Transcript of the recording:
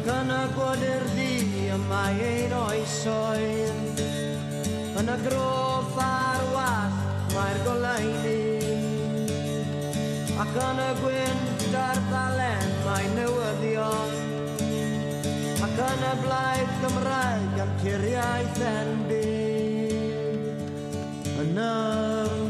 ac yn y gwydir di y mae ein oesoedd yn y grof a'r wall mae'r goleuni ac yn y gwynt a'r ddalen mae newyddion ac yn y blaid Gymraeg am turiaeth en byd yn y